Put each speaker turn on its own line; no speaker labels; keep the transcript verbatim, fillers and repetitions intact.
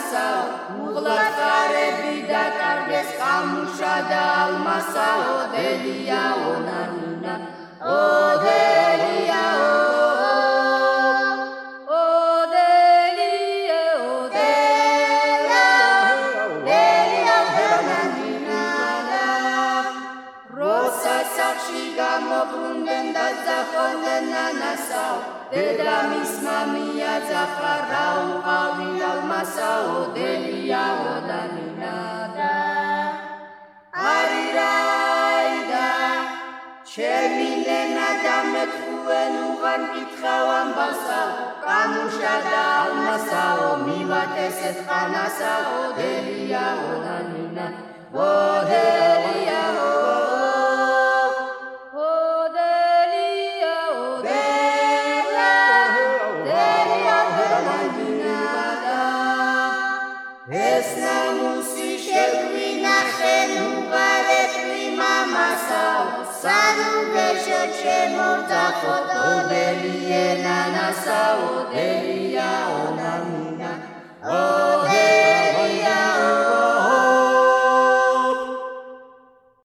ნანასაო უღლად ხარები და კარგეს ყამუშა და ალმასაო დელიაო ნანინა ო დელიაო გამობრუნდნენ და ძახოდნენ ნანასაო დედა მის მამია ძახარა უყავი ალმასაო დელიაო დანინა და არირაიდა ჩემი ნენა და მეთქუენ უღან კითხავ ამბავსაო კამუშა და ალმასაო მივატესეთ ხანასაო დელიაო დანინა ო დელიაო Čemo tako to delije na nasao delija